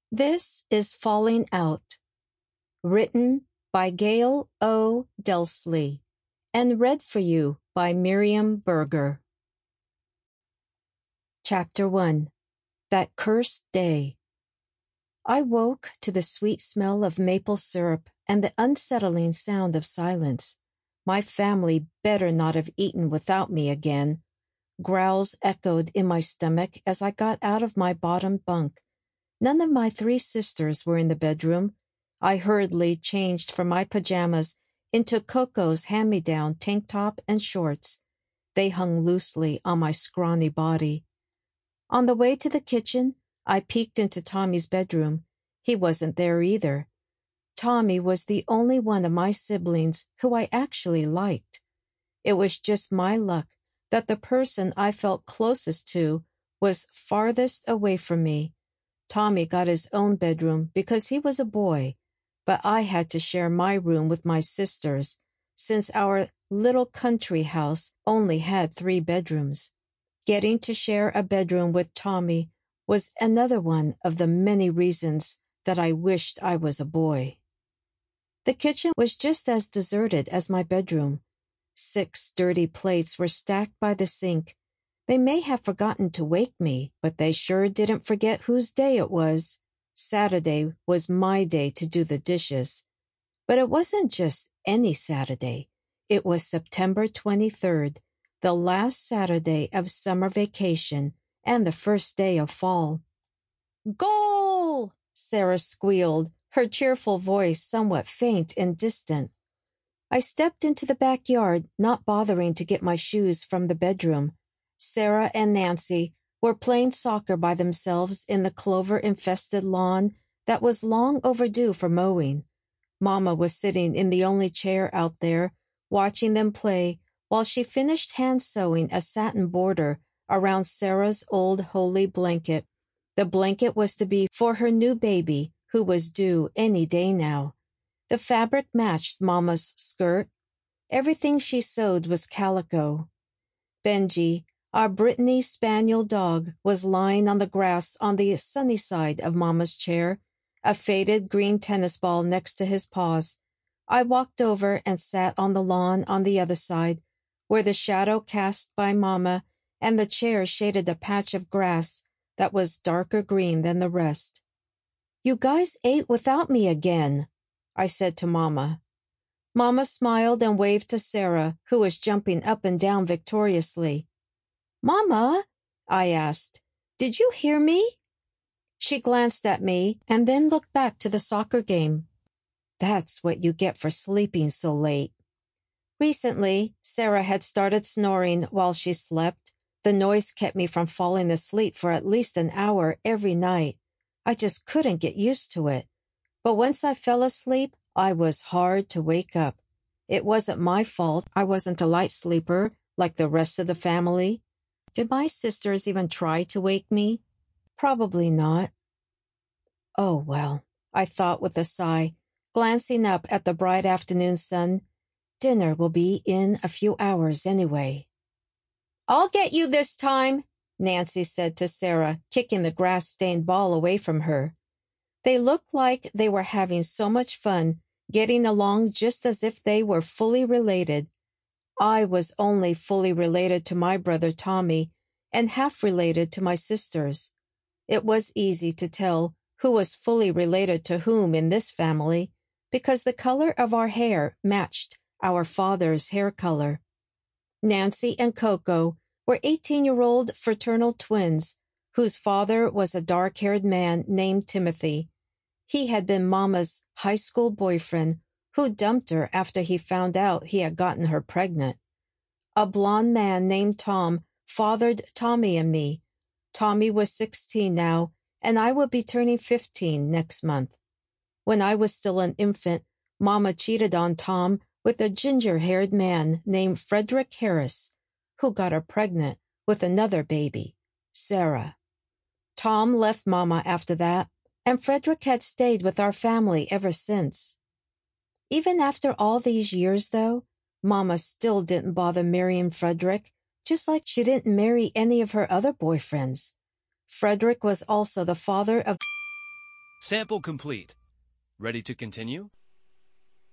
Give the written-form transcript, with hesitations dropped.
This is Falling Out, written by Gail O. Delsley and read for you by Miriam Berger. Chapter 1. That Cursed Day. I woke to the sweet smell of maple syrup and the unsettling sound of silence. My family better not have eaten without me again. Growls echoed in my stomach as I got out of my bottom bunk. None of my 3 sisters were in the bedroom. I hurriedly changed from my pajamas into Coco's hand-me-down tank top and shorts. They hung loosely on my scrawny body. On the way to the kitchen, I peeked into Tommy's bedroom. He wasn't there either. Tommy was the only one of my siblings who I actually liked. It was just my luck that the person I felt closest to was farthest away from me. Tommy got his own bedroom because he was a boy, but I had to share my room with my sisters since our little country house only had 3 bedrooms. Getting to share a bedroom with Tommy was another one of the many reasons that I wished I was a boy. The kitchen was just as deserted as my bedroom. 6 dirty plates were stacked by the sink. They may have forgotten to wake me, but they sure didn't forget whose day it was. Saturday was my day to do the dishes. But it wasn't just any Saturday. It was September 23rd, the last Saturday of summer vacation and the first day of fall. "Goal!" Sarah squealed, her cheerful voice somewhat faint and distant. I stepped into the backyard, not bothering to get my shoes from the bedroom. Sarah and Nancy were playing soccer by themselves in the clover-infested lawn that was long overdue for mowing. Mama was sitting in the only chair out there, watching them play while she finished hand-sewing a satin border around Sarah's old holey blanket. The blanket was to be for her new baby, who was due any day now. The fabric matched Mama's skirt. Everything she sewed was calico. Benji, our Brittany Spaniel dog, was lying on the grass on the sunny side of Mama's chair, a faded green tennis ball next to his paws. I walked over and sat on the lawn on the other side, where the shadow cast by Mama and the chair shaded a patch of grass that was darker green than the rest. "You guys ate without me again," I said to Mama. Mama smiled and waved to Sarah, who was jumping up and down victoriously. "Mama," I asked, "did you hear me?" She glanced at me and then looked back to the soccer game. "That's what you get for sleeping so late." Recently, Sarah had started snoring while she slept. The noise kept me from falling asleep for at least an hour every night. I just couldn't get used to it. But once I fell asleep, I was hard to wake up. It wasn't my fault I wasn't a light sleeper like the rest of the family. Did my sisters even try to wake me? Probably not. Oh, well, I thought with a sigh, glancing up at the bright afternoon sun. Dinner will be in a few hours anyway. "I'll get you this time," Nancy said to Sarah, kicking the grass-stained ball away from her. They looked like they were having so much fun, getting along just as if they were fully related. I was only fully related to my brother Tommy and half related to my sisters. It was easy to tell who was fully related to whom in this family because the color of our hair matched our father's hair color. Nancy and Coco were 18-year-old fraternal twins whose father was a dark-haired man named Timothy. He had been Mama's high school boyfriend who dumped her after he found out he had gotten her pregnant. A blond man named Tom fathered Tommy and me. Tommy was 16 now, and I would be turning 15 next month. When I was still an infant, Mama cheated on Tom with a ginger-haired man named Frederick Harris, who got her pregnant with another baby, Sarah. Tom left Mama after that, and Frederick had stayed with our family ever since. Even after all these years, though, Mama still didn't bother marrying Frederick, just like she didn't marry any of her other boyfriends. Frederick was also the father of Sample complete. Ready to continue?